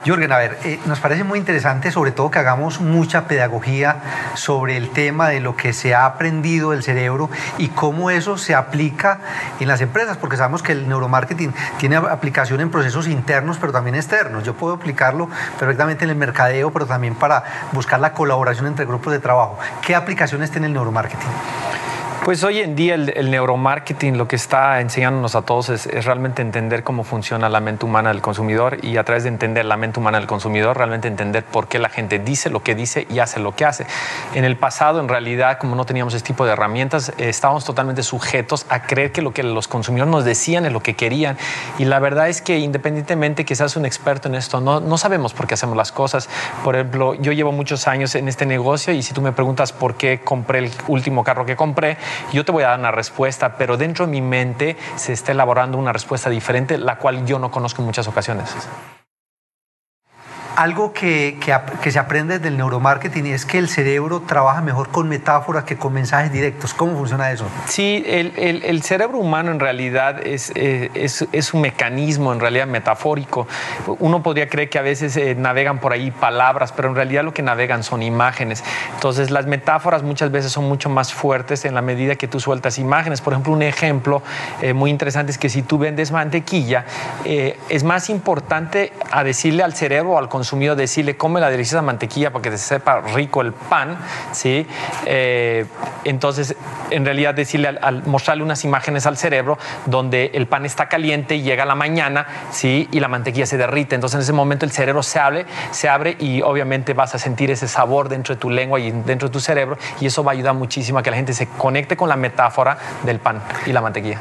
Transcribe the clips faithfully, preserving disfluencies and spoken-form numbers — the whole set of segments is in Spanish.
Jürgen, a ver, eh, nos parece muy interesante, sobre todo que hagamos mucha pedagogía sobre el tema de lo que se ha aprendido del cerebro y cómo eso se aplica en las empresas, porque sabemos que el neuromarketing tiene aplicación en procesos internos, pero también externos. Yo puedo aplicarlo perfectamente en el mercadeo, pero también para buscar la colaboración entre grupos de trabajo. ¿Qué aplicaciones tiene el neuromarketing? Pues hoy en día el, el neuromarketing lo que está enseñándonos a todos es, es realmente entender cómo funciona la mente humana del consumidor y a través de entender la mente humana del consumidor realmente entender por qué la gente dice lo que dice y hace lo que hace. En el pasado, en realidad, como no teníamos este tipo de herramientas, eh, estábamos totalmente sujetos a creer que lo que los consumidores nos decían es lo que querían y la verdad es que independientemente que seas un experto en esto, no, no sabemos por qué hacemos las cosas. Por ejemplo, yo llevo muchos años en este negocio y si tú me preguntas por qué compré el último carro que compré, yo te voy a dar una respuesta, pero dentro de mi mente se está elaborando una respuesta diferente, la cual yo no conozco en muchas ocasiones. Algo que, que, que se aprende del neuromarketing es que el cerebro trabaja mejor con metáforas que con mensajes directos. ¿Cómo funciona eso? Sí, el, el, el cerebro humano en realidad es, eh, es, es un mecanismo en realidad metafórico. Uno podría creer que a veces eh, navegan por ahí palabras, pero en realidad lo que navegan son imágenes. Entonces las metáforas muchas veces son mucho más fuertes en la medida que tú sueltas imágenes. Por ejemplo, un ejemplo eh, muy interesante es que si tú vendes mantequilla, eh, es más importante a decirle al cerebro o al consumidor consumido decirle come la deliciosa mantequilla para que te sepa rico el pan, ¿sí? Eh, entonces, en realidad decirle al, al mostrarle unas imágenes al cerebro donde el pan está caliente y llega a la mañana, ¿sí? Y la mantequilla se derrite. Entonces, en ese momento el cerebro se abre, se abre y obviamente vas a sentir ese sabor dentro de tu lengua y dentro de tu cerebro y eso va a ayudar muchísimo a que la gente se conecte con la metáfora del pan y la mantequilla.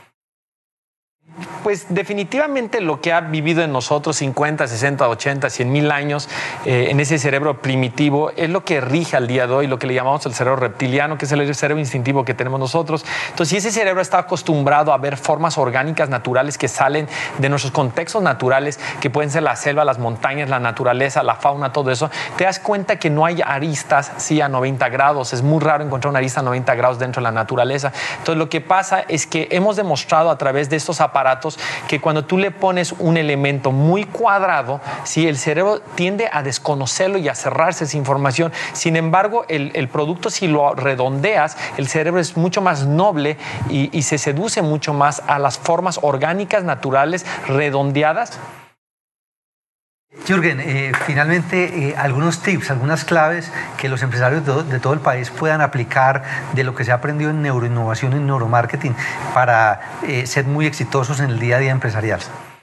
Pues definitivamente lo que ha vivido en nosotros cincuenta, sesenta, ochenta, cien mil años eh, en ese cerebro primitivo es lo que rige al día de hoy, lo que le llamamos el cerebro reptiliano, que es el cerebro instintivo que tenemos nosotros. Entonces, si ese cerebro está acostumbrado a ver formas orgánicas naturales que salen de nuestros contextos naturales, que pueden ser la selva, las montañas, la naturaleza, la fauna, todo eso, te das cuenta que no hay aristas, sí, a noventa grados. Es muy raro encontrar una arista a noventa grados dentro de la naturaleza. Entonces, lo que pasa es que hemos demostrado a través de estos aparatos que cuando tú le pones un elemento muy cuadrado, ¿sí? El cerebro tiende a desconocerlo y a cerrarse esa información. Sin embargo, el, el producto, si lo redondeas, el cerebro es mucho más noble y, y se seduce mucho más a las formas orgánicas, naturales, redondeadas. Jürgen, eh, finalmente eh, algunos tips, algunas claves que los empresarios de todo, de todo el país puedan aplicar de lo que se ha aprendido en neuroinnovación y en neuromarketing para eh, ser muy exitosos en el día a día empresarial.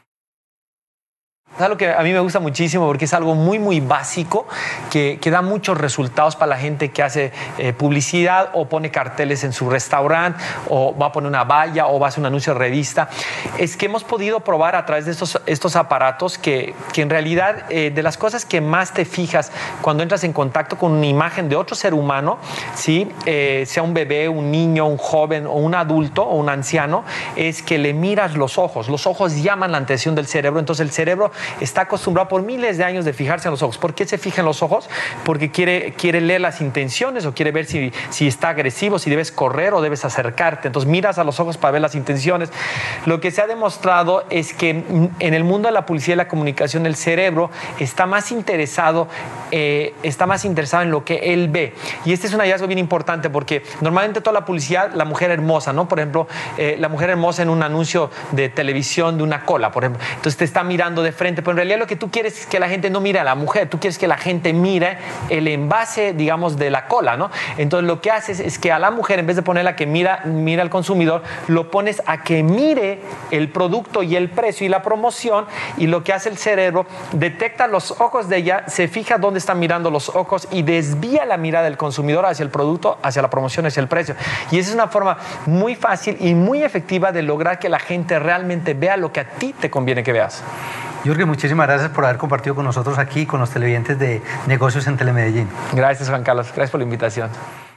Es algo que a mí me gusta muchísimo porque es algo muy, muy básico que, que da muchos resultados para la gente que hace eh, publicidad o pone carteles en su restaurante o va a poner una valla o va a hacer un anuncio de revista. Es que hemos podido probar a través de estos, estos aparatos que, que en realidad eh, de las cosas que más te fijas cuando entras en contacto con una imagen de otro ser humano, ¿sí? eh, sea un bebé, un niño, un joven o un adulto o un anciano, es que le miras los ojos. Los ojos llaman la atención del cerebro, entonces el cerebro está acostumbrado por miles de años de fijarse en los ojos. ¿Por qué se fija en los ojos? Porque quiere, quiere leer las intenciones o quiere ver si, si está agresivo, si debes correr o debes acercarte. Entonces miras a los ojos para ver las intenciones. Lo que se ha demostrado es que en el mundo de la publicidad y la comunicación el cerebro está más interesado, eh, está más interesado en lo que él ve. Y este es un hallazgo bien importante porque normalmente toda la publicidad, la mujer hermosa, ¿no? Por ejemplo, eh, la mujer hermosa en un anuncio de televisión de una cola, por ejemplo. Entonces te está mirando de frente, pero en realidad lo que tú quieres es que la gente no mire a la mujer, tú quieres que la gente mire el envase, digamos, de la cola, ¿no? Entonces lo que haces es que a la mujer, en vez de ponerla que mira, mira al consumidor, lo pones a que mire el producto y el precio y la promoción, y lo que hace el cerebro, detecta los ojos de ella, se fija dónde están mirando los ojos y desvía la mirada del consumidor hacia el producto, hacia la promoción, hacia el precio. Y esa es una forma muy fácil y muy efectiva de lograr que la gente realmente vea lo que a ti te conviene que veas. Jürgen, muchísimas gracias por haber compartido con nosotros aquí, con los televidentes de Negocios en Telemedellín. Gracias, Juan Carlos. Gracias por la invitación.